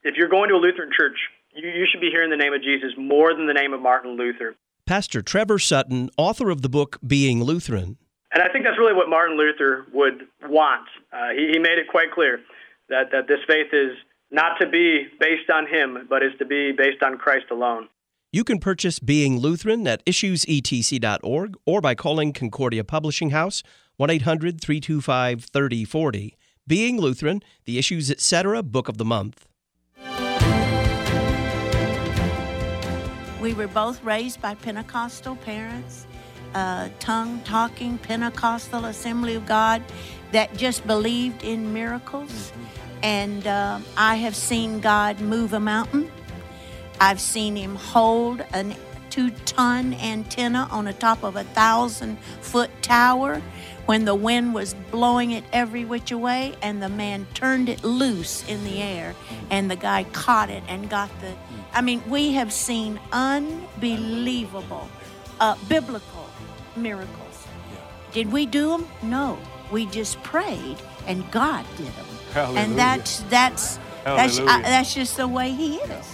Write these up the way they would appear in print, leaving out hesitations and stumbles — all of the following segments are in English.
if you're going to a Lutheran church, you should be hearing the name of Jesus more than the name of Martin Luther. Pastor Trevor Sutton, author of the book Being Lutheran. And I think that's really what Martin Luther would want. He made it quite clear that this faith is not to be based on him, but is to be based on Christ alone. You can purchase Being Lutheran at issuesetc.org or by calling Concordia Publishing House, 1-800-325-3040. Being Lutheran, the Issues Etc. Book of the Month. We were both raised by Pentecostal parents, tongue-talking Pentecostal Assembly of God that just believed in miracles. And I have seen God move a mountain. I've seen him hold a 2-ton antenna on the top of a 1,000-foot tower when the wind was blowing it every which way, and the man turned it loose in the air, and the guy caught it and got the... I mean, we have seen unbelievable biblical miracles. Did we do them? No. We just prayed, and God did them. Hallelujah. And that's just the way he is.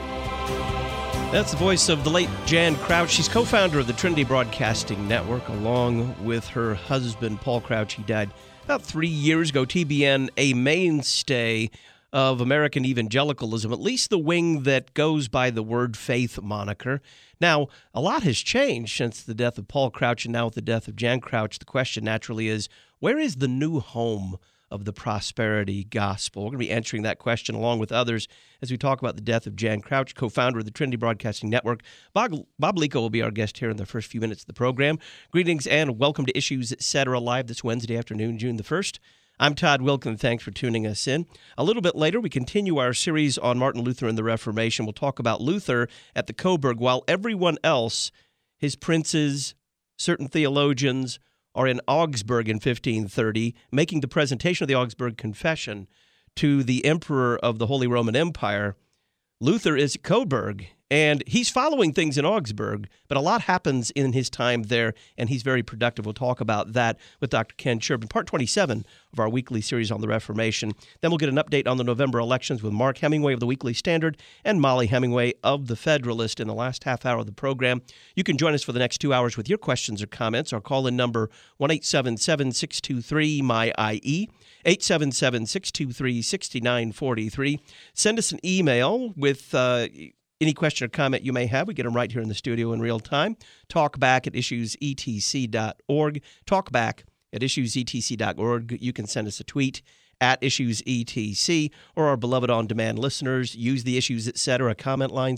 That's the voice of the late Jan Crouch. She's co-founder of the Trinity Broadcasting Network, along with her husband, Paul Crouch. He died about 3 years ago. TBN, a mainstay of American evangelicalism, at least the wing that goes by the Word Faith moniker. Now, a lot has changed since the death of Paul Crouch and now with the death of Jan Crouch. The question naturally is, where is the new home of the prosperity gospel? We're going to be answering that question along with others as we talk about the death of Jan Crouch, co-founder of the Trinity Broadcasting Network. Bob Lico will be our guest here in the first few minutes of the program. Greetings and welcome to Issues Etc. live this Wednesday afternoon, June the 1st. I'm Todd Wilkin. Thanks for tuning us in. A little bit later, we continue our series on Martin Luther and the Reformation. We'll talk about Luther at the Coburg, while everyone else, his princes, certain theologians, are in Augsburg in 1530, making the presentation of the Augsburg Confession to the Emperor of the Holy Roman Empire. Luther is at Coburg, and he's following things in Augsburg, but a lot happens in his time there, and he's very productive. We'll talk about that with Dr. Ken Sherb, part 27 of our weekly series on the Reformation. Then we'll get an update on the November elections with Mark Hemingway of the Weekly Standard and Molly Hemingway of the Federalist in the last half hour of the program. You can join us for the next 2 hours with your questions or comments. Our call-in number, 1-877-623-MY-IE, 877-623-6943. Send us an email with any question or comment you may have. We get them right here in the studio in real time. Talkback at issuesetc.org. Talkback at issuesetc.org. You can send us a tweet at issuesetc, or our beloved on-demand listeners, use the Issues Etc. comment line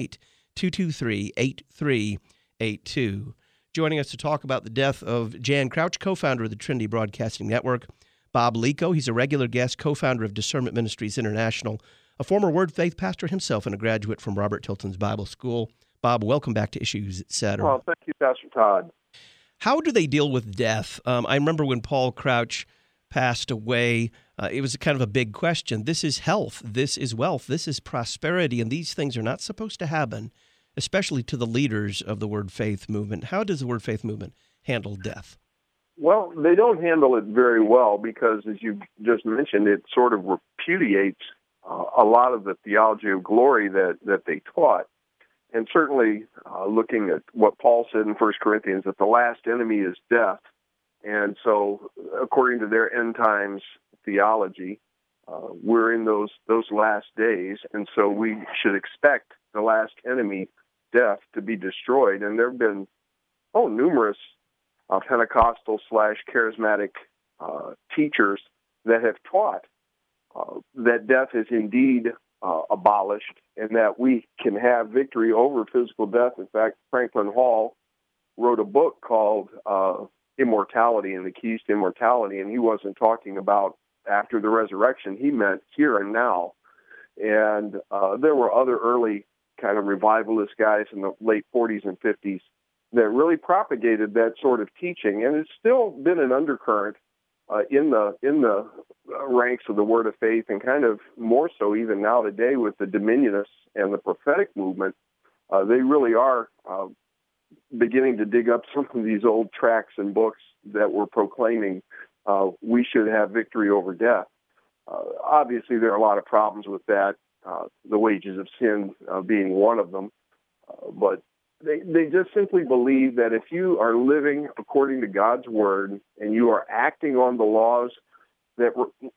618-223-8382. Joining us to talk about the death of Jan Crouch, co-founder of the Trinity Broadcasting Network, Bob Lico. He's a regular guest, co-founder of Discernment Ministries International, a former Word Faith pastor himself and a graduate from Robert Tilton's Bible School. Bob, welcome back to Issues Etc. Well, thank you, Pastor Todd. How do they deal with death? I remember when Paul Crouch passed away, it was kind of a big question. This is health, this is wealth, this is prosperity, and these things are not supposed to happen, especially to the leaders of the Word Faith movement. How does the Word Faith movement handle death? Well, they don't handle it very well because, as you just mentioned, it sort of repudiates a lot of the theology of glory that they taught. And certainly looking at what Paul said in 1 Corinthians, that the last enemy is death. And so according to their end times theology, we're in those last days. And so we should expect the last enemy, death, to be destroyed. And there have been numerous Pentecostal/charismatic teachers that have taught that death is indeed abolished and that we can have victory over physical death. In fact, Franklin Hall wrote a book called Immortality and the Keys to Immortality, and he wasn't talking about after the resurrection. He meant here and now. And there were other early kind of revivalist guys in the late 40s and 50s that really propagated that sort of teaching, and it's still been an undercurrent in the ranks of the Word of Faith, and kind of more so even now today with the Dominionists and the prophetic movement. They really are beginning to dig up some of these old tracts and books that were proclaiming we should have victory over death. Obviously, there are a lot of problems with that. the wages of sin being one of them. But they just simply believe that if you are living according to God's word and you are acting on the laws that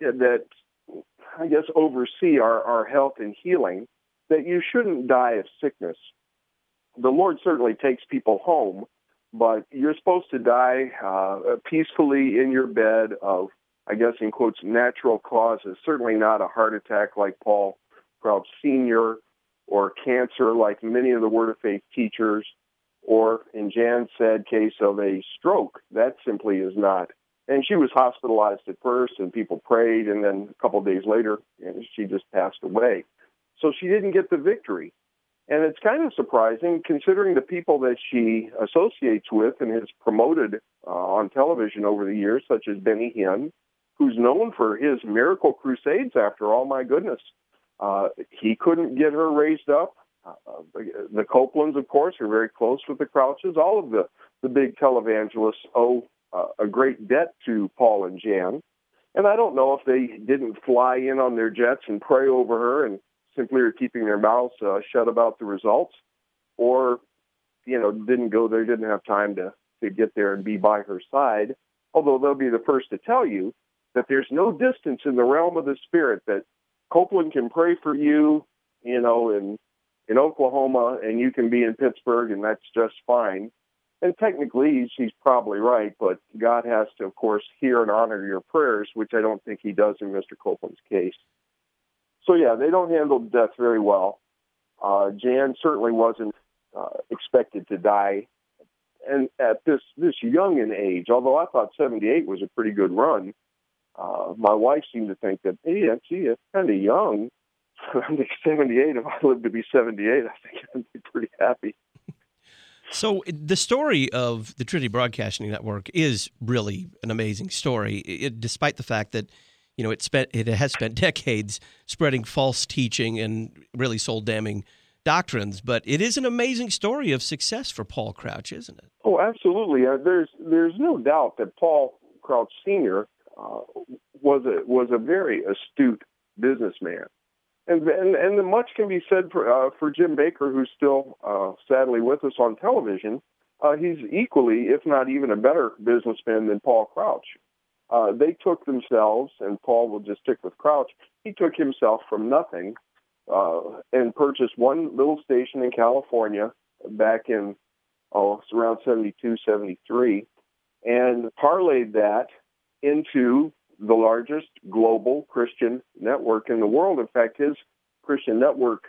I guess oversee our health and healing, that you shouldn't die of sickness. The Lord certainly takes people home, but you're supposed to die peacefully in your bed of, I guess in quotes, natural causes, certainly not a heart attack like Paul Crouch Sr., or cancer like many of the Word of Faith teachers, or in Jan's sad case of a stroke. That simply is not. And she was hospitalized at first, and people prayed, and then a couple of days later, she just passed away. So she didn't get the victory. And it's kind of surprising, considering the people that she associates with and has promoted on television over the years, such as Benny Hinn, who's known for his miracle crusades, after all, my goodness. He couldn't get her raised up. The Copelands, of course, are very close with the Crouches. All of the big televangelists owe a great debt to Paul and Jan. And I don't know if they didn't fly in on their jets and pray over her and simply are keeping their mouths shut about the results, or, didn't go there, didn't have time to get there and be by her side. Although they'll be the first to tell you that there's no distance in the realm of the Spirit, that Copeland can pray for you, in Oklahoma, and you can be in Pittsburgh, and that's just fine. And technically, she's probably right, but God has to, of course, hear and honor your prayers, which I don't think he does in Mr. Copeland's case. So, yeah, they don't handle death very well. Jan certainly wasn't expected to die, and at this young in age, although I thought 78 was a pretty good run. My wife seemed to think that, hey, it's kind of young. I'm 78. If I live to be 78, I think I'd be pretty happy. So the story of the Trinity Broadcasting Network is really an amazing story, despite the fact that it has spent decades spreading false teaching and really soul-damning doctrines. But it is an amazing story of success for Paul Crouch, isn't it? Oh, absolutely. There's no doubt that Paul Crouch Sr. Was a very astute businessman, and much can be said for Jim Baker, who's still sadly with us on television. He's equally, if not even a better businessman than Paul Crouch. They took themselves, and Paul will just stick with Crouch. He took himself from nothing and purchased one little station in California back in it's around 72, 73, and parlayed that into the largest global Christian network in the world. In fact, his Christian network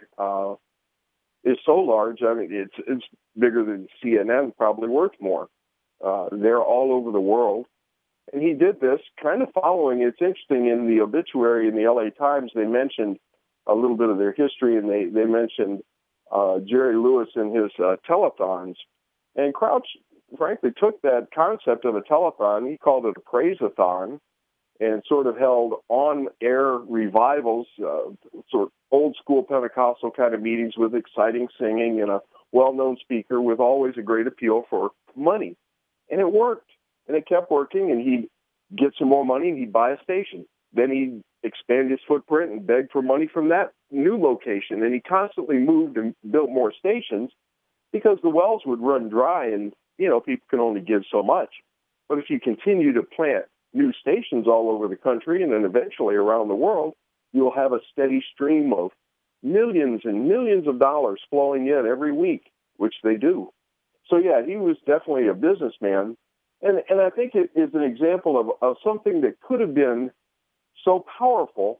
is so large, I mean, it's bigger than CNN, probably worth more. They're all over the world. And he did this kind of following, it's interesting, in the obituary in the LA Times, they mentioned a little bit of their history, and they mentioned Jerry Lewis and his telethons. And Crouch, frankly, took that concept of a telethon, he called it a praise-a-thon, and sort of held on-air revivals, sort of old-school Pentecostal kind of meetings with exciting singing and a well-known speaker with always a great appeal for money. And it worked, and it kept working, and he'd get some more money, and he'd buy a station. Then he'd expand his footprint and beg for money from that new location, and he constantly moved and built more stations because the wells would run dry, and, people can only give so much. But if you continue to plant new stations all over the country and then eventually around the world, you'll have a steady stream of millions and millions of dollars flowing in every week, which they do. So, yeah, he was definitely a businessman. And I think it is an example of something that could have been so powerful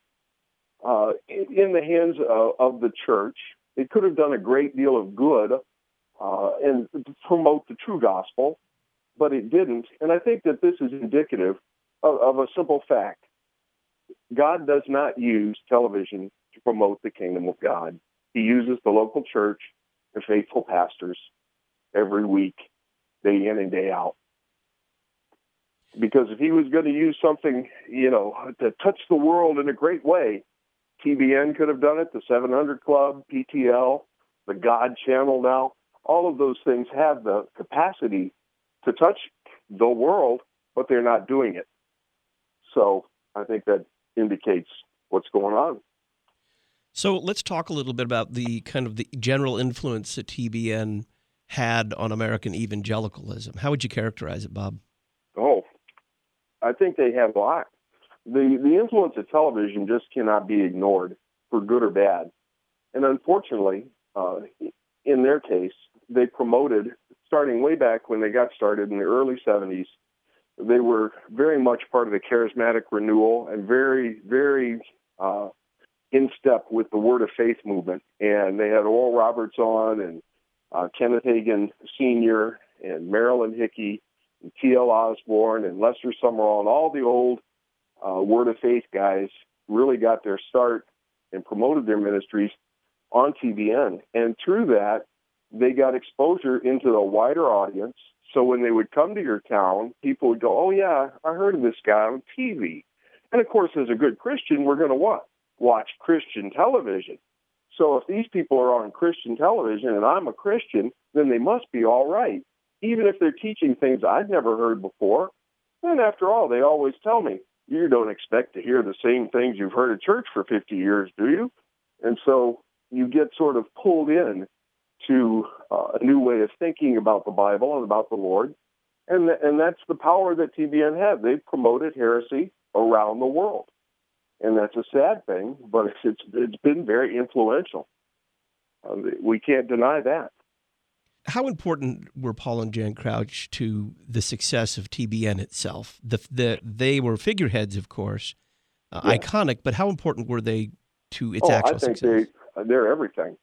in the hands of the church. It could have done a great deal of good and promote the true gospel, but it didn't. And I think that this is indicative of a simple fact. God does not use television to promote the kingdom of God. He uses the local church and faithful pastors every week, day in and day out. Because if he was going to use something, to touch the world in a great way, TBN could have done it, the 700 Club, PTL, the God Channel now. All of those things have the capacity to touch the world, but they're not doing it. So I think that indicates what's going on. So let's talk a little bit about the kind of the general influence that TBN had on American evangelicalism. How would you characterize it, Bob? Oh, I think they have a lot. The influence of television just cannot be ignored, for good or bad. And unfortunately, in their case, they promoted, starting way back when they got started in the early 70s, they were very much part of the charismatic renewal and very, very in step with the Word of Faith movement. And they had Oral Roberts on, and Kenneth Hagin Sr., and Marilyn Hickey, and T.L. Osborne, and Lester Summerall, and all the old Word of Faith guys really got their start and promoted their ministries on TBN. And through that, they got exposure into a wider audience. So when they would come to your town, people would go, oh, yeah, I heard of this guy on TV. And, of course, as a good Christian, we're going to what? Watch Christian television. So if these people are on Christian television and I'm a Christian, then they must be all right. Even if they're teaching things I'd never heard before. And after all, they always tell me, you don't expect to hear the same things you've heard at church for 50 years, do you? And so you get sort of pulled in to a new way of thinking about the Bible and about the Lord. And that's the power that TBN had. They promoted heresy around the world. And that's a sad thing, but it's been very influential. We can't deny that. How important were Paul and Jan Crouch to the success of TBN itself? They were figureheads, of course, iconic, but how important were they to its actual success? I think they're everything.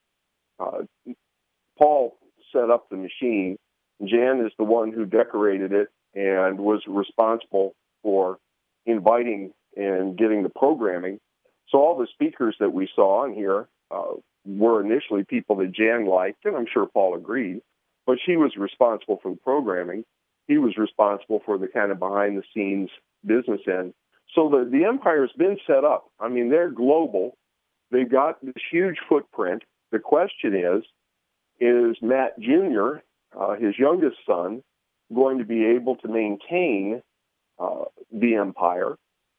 Paul set up the machine. Jan is the one who decorated it and was responsible for inviting and getting the programming. So all the speakers that we saw on here were initially people that Jan liked, and I'm sure Paul agreed, but she was responsible for the programming. He was responsible for the kind of behind-the-scenes business end. So the empire's been set up. I mean, they're global. They've got this huge footprint. The question is Matt Jr., his youngest son, going to be able to maintain the empire,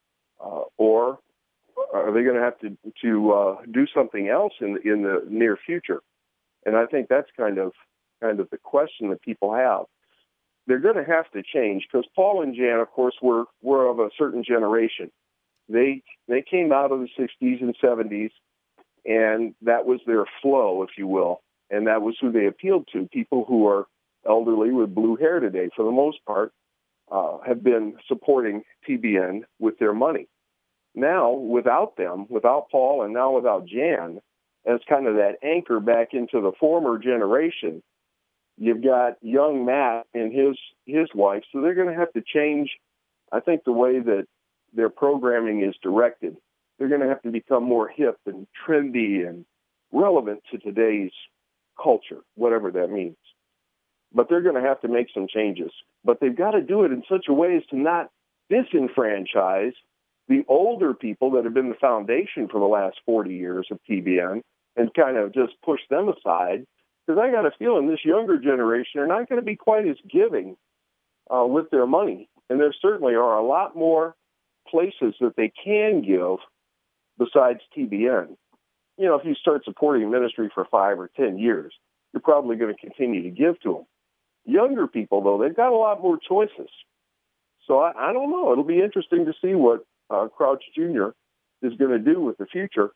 or are they going to have to do something else in the near future? And I think that's kind of the question that people have. They're going to have to change because Paul and Jan, of course, were of a certain generation. They came out of the 60s and 70s, and that was their flow, if you will, and that was who they appealed to. People who are elderly with blue hair today, for the most part, have been supporting TBN with their money. Now, without them, without Paul, and now without Jan, as kind of that anchor back into the former generation, you've got young Matt and his wife, so they're going to have to change, I think, the way that their programming is directed. They're going to have to become more hip and trendy and relevant to today's culture, whatever that means. But they're going to have to make some changes. But they've got to do it in such a way as to not disenfranchise the older people that have been the foundation for the last 40 years of TBN and kind of just push them aside. Because I got a feeling this younger generation are not going to be quite as giving with their money. And there certainly are a lot more places that they can give besides TBN. You know, if you start supporting a ministry for 5 or 10 years, you're probably going to continue to give to them. Younger people, though, they've got a lot more choices. So I don't know. It'll be interesting to see what Crouch Jr. is going to do with the future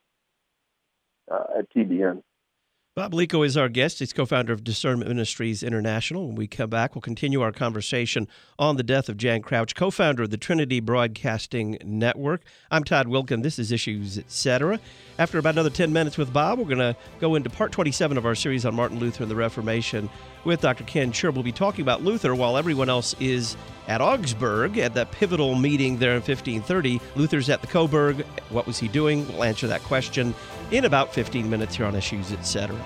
at TBN. Bob Lico is our guest. He's co-founder of Discernment Ministries International. When we come back, we'll continue our conversation on the death of Jan Crouch, co-founder of the Trinity Broadcasting Network. I'm Todd Wilkin. This is Issues, Etc. After about another 10 minutes with Bob, we're going to go into part 27 of our series on Martin Luther and the Reformation with Dr. Ken Sherb. We'll be talking about Luther while everyone else is at Augsburg at that pivotal meeting there in 1530. Luther's at the Coburg. What was he doing? We'll answer that question in about 15 minutes here on Issues, Etc.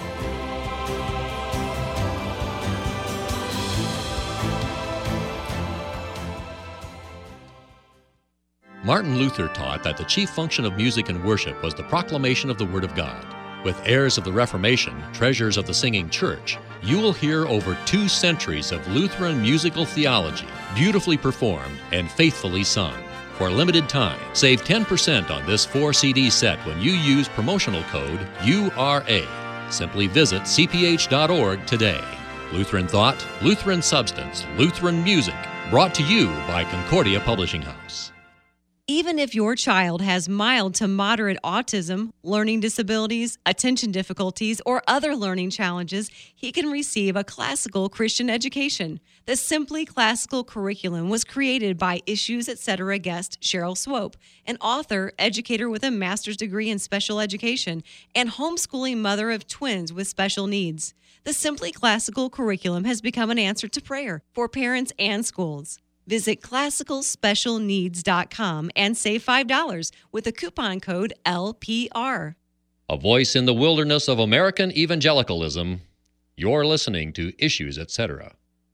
Martin Luther taught that the chief function of music and worship was the proclamation of the Word of God. With heirs of the Reformation, treasures of the singing church, you will hear over 2 centuries of Lutheran musical theology, beautifully performed and faithfully sung. For a limited time, save 10% on this 4-CD set when you use promotional code URA. Simply visit cph.org today. Lutheran Thought, Lutheran Substance, Lutheran Music, brought to you by Concordia Publishing House. Even if your child has mild to moderate autism, learning disabilities, attention difficulties, or other learning challenges, he can receive a classical Christian education. The Simply Classical curriculum was created by Issues Etc. guest Cheryl Swope, an author, educator with a master's degree in special education, and homeschooling mother of twins with special needs. The Simply Classical curriculum has become an answer to prayer for parents and schools. Visit classicalspecialneeds.com and save $5 with the coupon code LPR. A voice in the wilderness of American evangelicalism. You're listening to Issues Etc.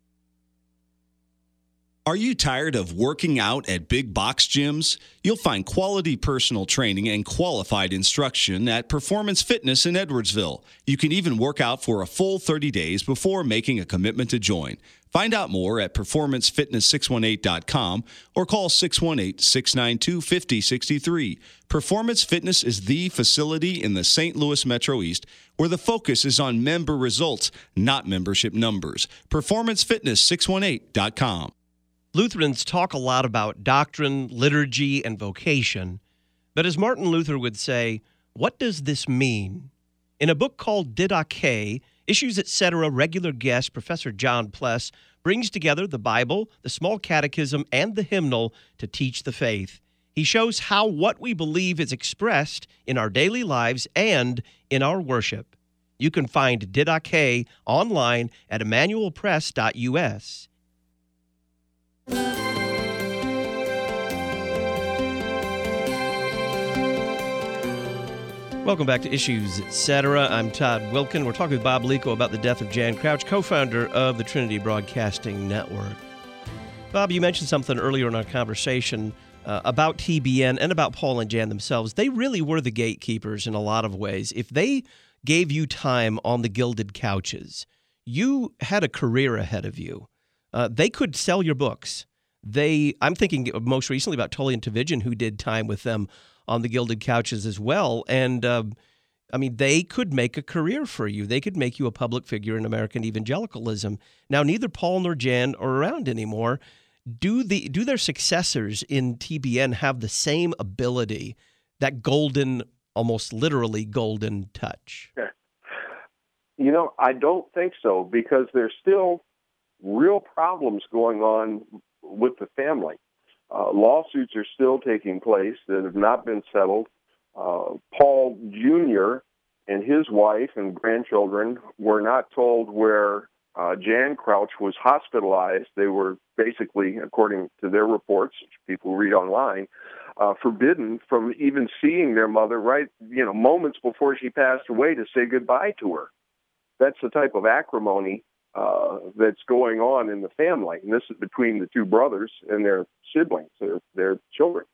Are you tired of working out at big box gyms? You'll find quality personal training and qualified instruction at Performance Fitness in Edwardsville. You can even work out for a full 30 days before making a commitment to join. Find out more at performancefitness618.com or call 618-692-5063. Performance Fitness is the facility in the St. Louis Metro East where the focus is on member results, not membership numbers. Performancefitness618.com. Lutherans talk a lot about doctrine, liturgy, and vocation. But as Martin Luther would say, what does this mean? In a book called Didache, Issues Etc. regular guest Professor John Pless brings together the Bible, the Small Catechism, and the hymnal to teach the faith. He shows how what we believe is expressed in our daily lives and in our worship. You can find Didache online at emmanuelpress.us. Welcome back to Issues Etc. I'm Todd Wilkin. We're talking with Bob Lico about the death of Jan Crouch, co-founder of the Trinity Broadcasting Network. Bob, you mentioned something earlier in our conversation about TBN and about Paul and Jan themselves. They really were the gatekeepers in a lot of ways. If they gave you time on the gilded couches, you had a career ahead of you. They could sell your books. I'm thinking most recently about Tully and Tavigian, who did time with them on the gilded couches as well. And, they could make a career for you. They could make you a public figure in American evangelicalism. Now, neither Paul nor Jan are around anymore. Do their successors in TBN have the same ability, that golden, almost literally golden touch? I don't think so, because there's still real problems going on with the family. Lawsuits are still taking place that have not been settled. Paul Jr. and his wife and grandchildren were not told where Jan Crouch was hospitalized. They were basically, according to their reports, which people read online, forbidden from even seeing their mother moments before she passed away to say goodbye to her. That's the type of acrimony that's going on in the family. And this is between the two brothers and their siblings, their children.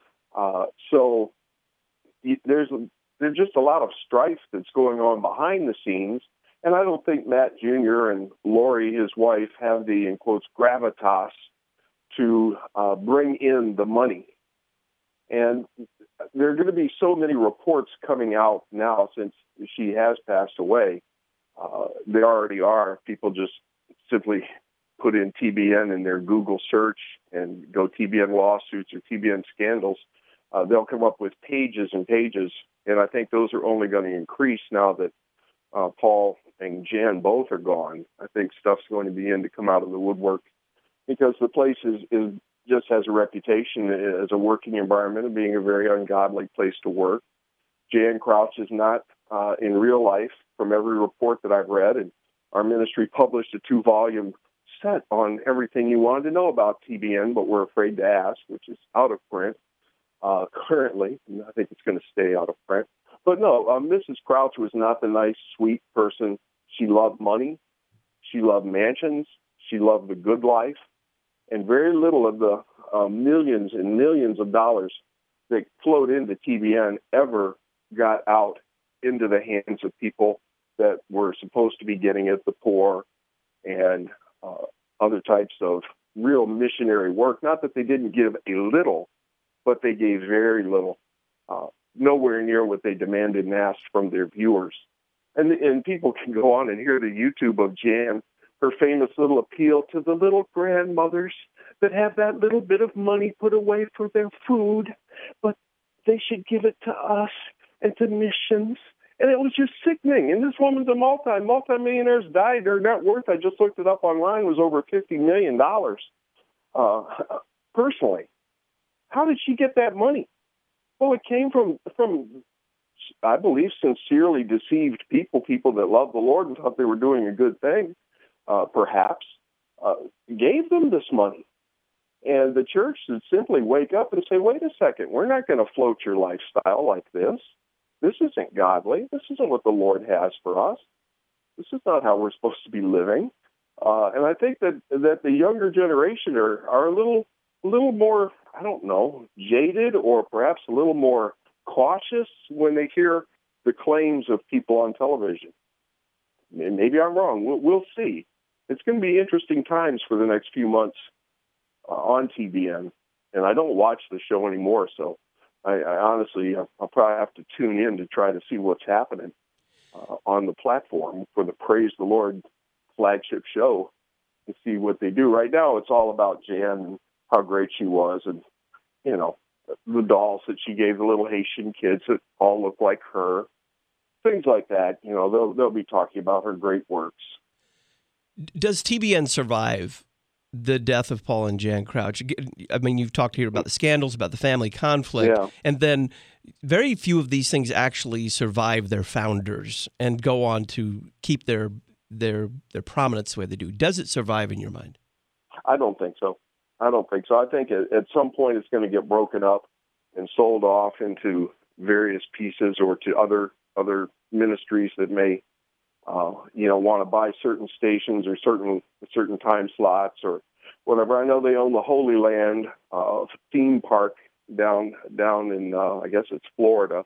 So there's just a lot of strife that's going on behind the scenes. And I don't think Matt Jr. and Lori, his wife, have the, in quotes, gravitas to bring in the money. And there are going to be so many reports coming out now since she has passed away. There already are. People just simply put in TBN in their Google search and go TBN lawsuits or TBN scandals. They'll come up with pages and pages, and I think those are only going to increase now that Paul and Jan both are gone. I think stuff's going to begin to come out of the woodwork because the place is just has a reputation as a working environment of being a very ungodly place to work. Jan Crouch is not in real life, from every report that I've read, and our ministry published a 2-volume set on everything you wanted to know about TBN, but we're afraid to ask, which is out of print currently. And I think it's going to stay out of print. But no, Mrs. Crouch was not the nice, sweet person. She loved money. She loved mansions. She loved the good life. And very little of the millions and millions of dollars that flowed into TBN ever got out into the hands of people that were supposed to be getting it, the poor and other types of real missionary work. Not that they didn't give a little, but they gave very little, nowhere near what they demanded and asked from their viewers. And people can go on and hear the YouTube of Jan, her famous little appeal to the little grandmothers that have that little bit of money put away for their food, but they should give it to us and to missions. And it was just sickening. And this woman's a multi-millionaire's died. Her net worth, I just looked it up online, was over $50 million. Personally, how did she get that money? Well, it came from I believe, sincerely deceived people that loved the Lord and thought they were doing a good thing, perhaps, gave them this money. And the church should simply wake up and say, wait a second, we're not going to float your lifestyle like this. This isn't godly. This isn't what the Lord has for us. This is not how we're supposed to be living. And I think that the younger generation are a little more, I don't know, jaded, or perhaps a little more cautious when they hear the claims of people on television. Maybe I'm wrong. We'll see. It's going to be interesting times for the next few months on TBN. And I don't watch the show anymore, so I honestly, I'll probably have to tune in to try to see what's happening on the platform for the Praise the Lord flagship show to see what they do. Right now, it's all about Jan and how great she was, and, you know, the dolls that she gave the little Haitian kids that all look like her, things like that. You know, they'll be talking about her great works. Does TBN survive the death of Paul and Jan Crouch? I mean, you've talked here about the scandals, about the family conflict, and then very few of these things actually survive their founders and go on to keep their prominence the way they do. Does it survive in your mind? I don't think so. I think at some point it's going to get broken up and sold off into various pieces, or to other ministries that may want to buy certain stations or certain time slots or whatever. I know they own the Holy Land theme park down in I guess it's Florida,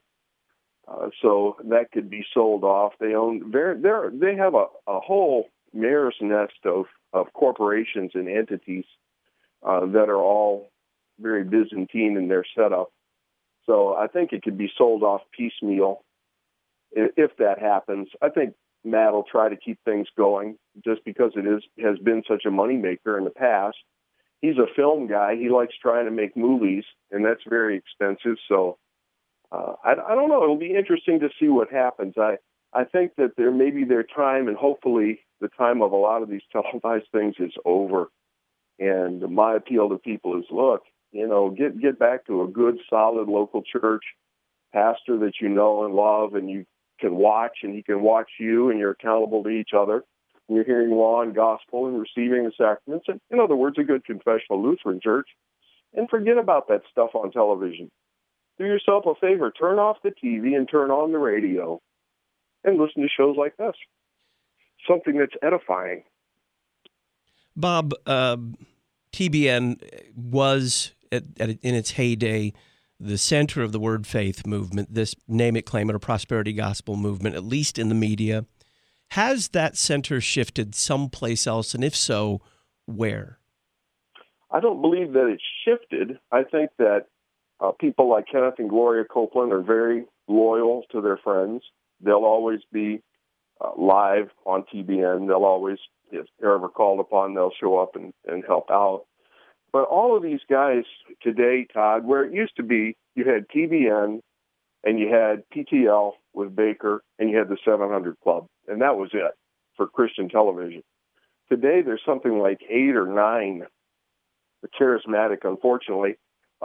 so that could be sold off. They have a whole mare's nest of corporations and entities that are all very Byzantine in their setup. So I think it could be sold off piecemeal if that happens. I think Matt will try to keep things going just because has been such a moneymaker in the past. He's a film guy. He likes trying to make movies, and that's very expensive. So I don't know. It'll be interesting to see what happens. I think that there may be their time, and hopefully the time of a lot of these televised things is over. And my appeal to people is, look, get back to a good, solid local church pastor that you know and love, and you can watch, and he can watch you, and you're accountable to each other. You're hearing law and gospel and receiving the sacraments. And, in other words, a good confessional Lutheran church. And forget about that stuff on television. Do yourself a favor. Turn off the TV and turn on the radio and listen to shows like this. Something that's edifying. Bob, TBN was, in its heyday, the center of the Word Faith movement, this name it, claim it, or prosperity gospel movement, at least in the media. Has that center shifted someplace else, and if so, where? I don't believe that it's shifted. I think that people like Kenneth and Gloria Copeland are very loyal to their friends. They'll always be live on TBN. They'll always, if they're ever called upon, they'll show up and help out. But all of these guys today, Todd, where it used to be, you had TBN and you had PTL with Baker and you had the 700 Club, and that was it for Christian television. Today, there's something like 8 or 9 charismatic, unfortunately,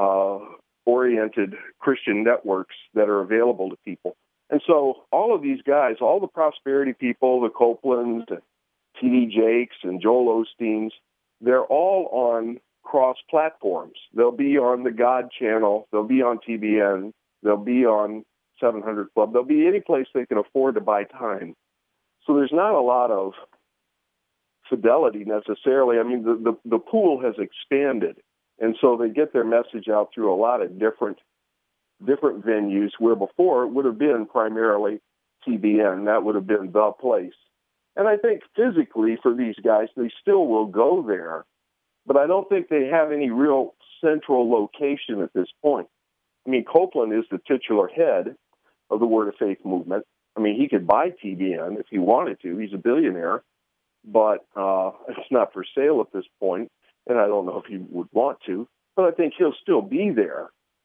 oriented Christian networks that are available to people. And so all of these guys, all the prosperity people, the Copelands, the T.D. Jakes, and Joel Osteens, they're all on cross platforms. They'll be on the God channel. They'll be on TBN. They'll be on 700 Club. They'll be any place they can afford to buy time. So there's not a lot of fidelity necessarily. I mean, the pool has expanded. And so they get their message out through a lot of different venues, where before it would have been primarily TBN. That would have been the place. And I think physically for these guys, they still will go there. But I don't think they have any real central location at this point. I mean, Copeland is the titular head of the Word of Faith movement. I mean, he could buy TBN if he wanted to. He's a billionaire, but it's not for sale at this point, and I don't know if he would want to, but I think he'll still be there.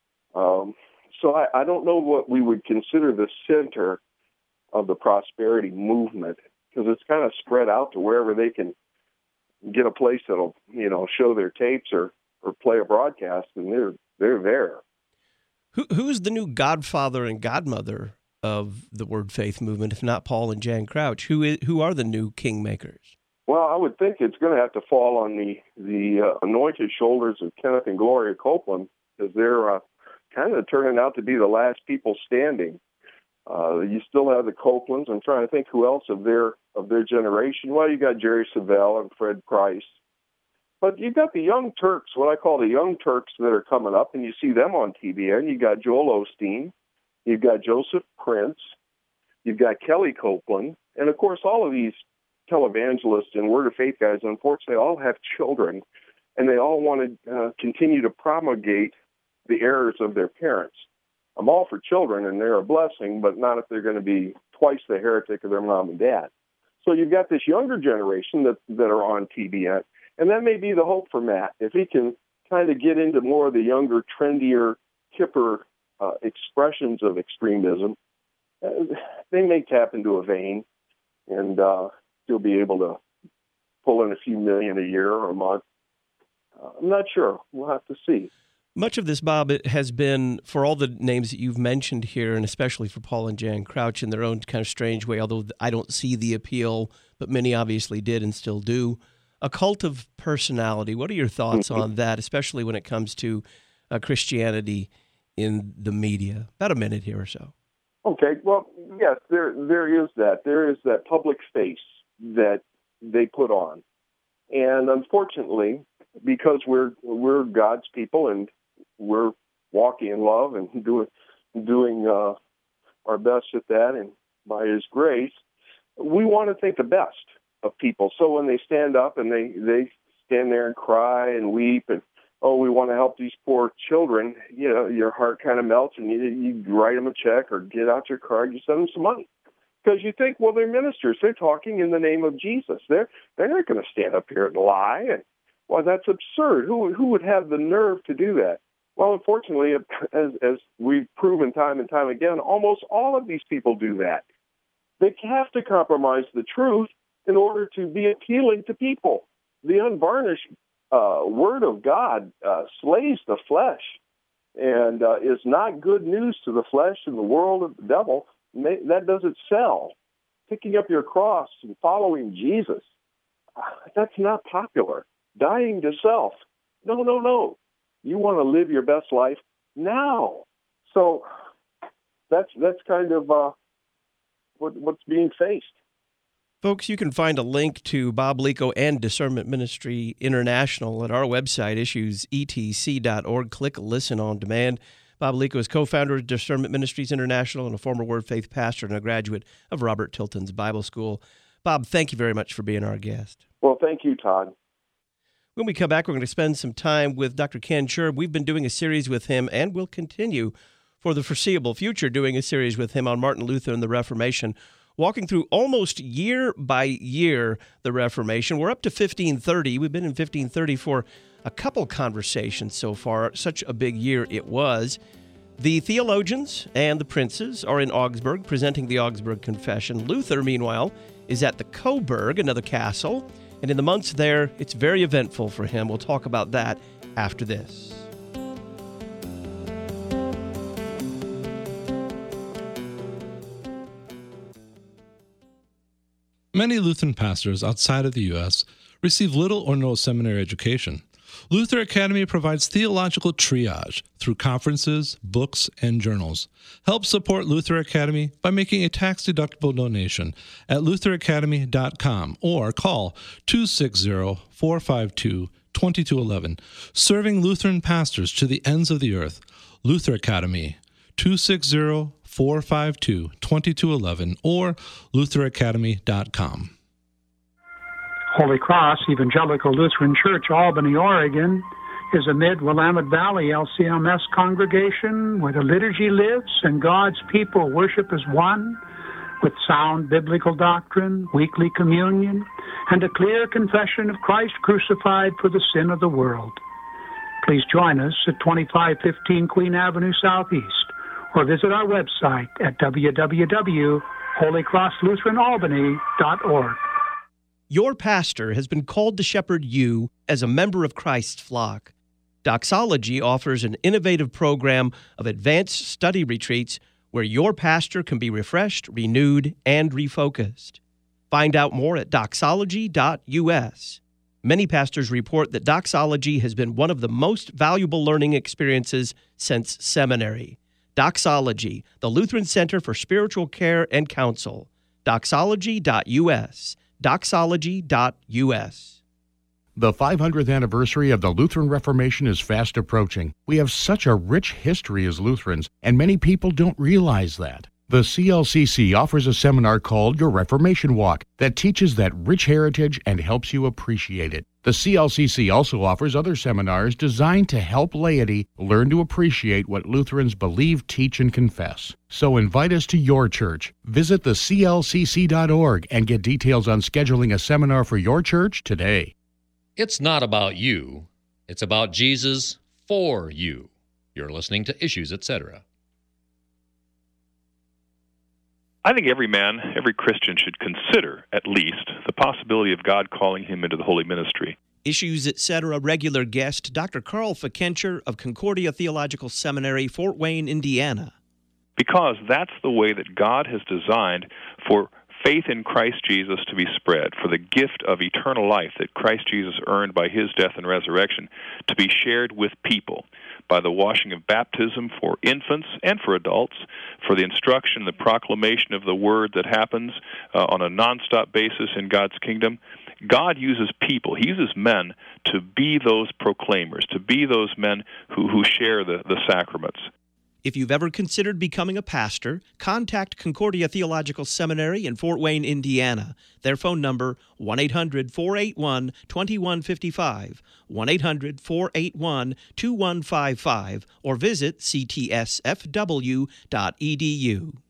So I don't know what we would consider the center of the prosperity movement, because it's kind of spread out to wherever they can get a place that'll, show their tapes or play a broadcast, and they're there. Who's the new godfather and godmother of the Word Faith movement, if not Paul and Jan Crouch? Who are the new kingmakers? Well, I would think it's going to have to fall on the anointed shoulders of Kenneth and Gloria Copeland, because they're kind of turning out to be the last people standing. You still have the Copelands. I'm trying to think who else of their generation. Well, you got Jerry Savelle and Fred Price. But you've got the young Turks, what I call the young Turks, that are coming up, and you see them on TBN. You got Joel Osteen. You've got Joseph Prince. You've got Kelly Copeland. And, of course, all of these televangelists and Word of Faith guys, unfortunately, all have children, and they all want to continue to promulgate the errors of their parents. I'm all for children, and they're a blessing, but not if they're going to be twice the heretic of their mom and dad. So you've got this younger generation that are on TBN, and that may be the hope for Matt. If he can kind of get into more of the younger, trendier, hipper expressions of extremism, they may tap into a vein, and he'll be able to pull in a few million a year or a month. I'm not sure. We'll have to see. Much of this, Bob, it has been, for all the names that you've mentioned here, and especially for Paul and Jan Crouch in their own kind of strange way, although I don't see the appeal, but many obviously did and still do, a cult of personality. What are your thoughts on that, especially when it comes to Christianity in the media? About a minute here or so. Okay, well, yes, there is that. There is that public face that they put on. And unfortunately, because we're God's people and we're walking in love and doing our best at that, and by His grace, we want to think the best of people. So when they stand up and they stand there and cry and weep and, oh, we want to help these poor children, your heart kind of melts, and you write them a check or get out your card, you send them some money. Because you think, well, they're ministers. They're talking in the name of Jesus. They're not going to stand up here and lie. And, well, that's absurd. Who would have the nerve to do that? Well, unfortunately, as we've proven time and time again, almost all of these people do that. They have to compromise the truth in order to be appealing to people. The unvarnished Word of God slays the flesh and is not good news to the flesh and the world of the devil. That doesn't sell. Picking up your cross and following Jesus, that's not popular. Dying to self, no. You want to live your best life now. So that's kind of what's being faced. Folks, you can find a link to Bob Lico and Discernment Ministry International at our website, issuesetc.org. Click Listen on Demand. Bob Lico is co-founder of Discernment Ministries International and a former Word Faith pastor and a graduate of Robert Tilton's Bible School. Bob, thank you very much for being our guest. Well, thank you, Todd. When we come back, we're going to spend some time with Dr. Ken Sherb. We've been doing a series with him, and we'll continue for the foreseeable future doing a series with him on Martin Luther and the Reformation, walking through almost year by year the Reformation. We're up to 1530. We've been in 1530 for a couple conversations so far. Such a big year it was. The theologians and the princes are in Augsburg presenting the Augsburg Confession. Luther, meanwhile, is at the Coburg, another castle. And in the months there, it's very eventful for him. We'll talk about that after this. Many Lutheran pastors outside of the U.S. receive little or no seminary education. Luther Academy provides theological triage through conferences, books, and journals. Help support Luther Academy by making a tax-deductible donation at lutheracademy.com or call 260-452-2211. Serving Lutheran pastors to the ends of the earth. Luther Academy, 260-452-2211 or lutheracademy.com. Holy Cross Evangelical Lutheran Church, Albany, Oregon, is a mid-Willamette Valley LCMS congregation where the liturgy lives and God's people worship as one, with sound biblical doctrine, weekly communion, and a clear confession of Christ crucified for the sin of the world. Please join us at 2515 Queen Avenue Southeast, or visit our website at www.holycrosslutheranalbany.org. Your pastor has been called to shepherd you as a member of Christ's flock. Doxology offers an innovative program of advanced study retreats where your pastor can be refreshed, renewed, and refocused. Find out more at doxology.us. Many pastors report that doxology has been one of the most valuable learning experiences since seminary. Doxology, the Lutheran Center for Spiritual Care and Counsel. Doxology.us. Doxology.us. The 500th anniversary of the Lutheran Reformation is fast approaching. We have such a rich history as Lutherans, and many people don't realize that. The CLCC offers a seminar called Your Reformation Walk that teaches that rich heritage and helps you appreciate it. The CLCC also offers other seminars designed to help laity learn to appreciate what Lutherans believe, teach, and confess. So invite us to your church. Visit theclcc.org and get details on scheduling a seminar for your church today. It's not about you. It's about Jesus for you. You're listening to Issues, Etc. I think every man, every Christian should consider, at least, the possibility of God calling him into the holy ministry. Issues, Etc. regular guest, Dr. Carl Fikencher of Concordia Theological Seminary, Fort Wayne, Indiana. Because that's the way that God has designed for faith in Christ Jesus to be spread, for the gift of eternal life that Christ Jesus earned by his death and resurrection to be shared with people by the washing of baptism for infants and for adults, for the instruction, the proclamation of the word that happens on a nonstop basis in God's kingdom. God uses people, he uses men to be those proclaimers, to be those men who share the sacraments. If you've ever considered becoming a pastor, contact Concordia Theological Seminary in Fort Wayne, Indiana. Their phone number, 1-800-481-2155, 1-800-481-2155, or visit ctsfw.edu.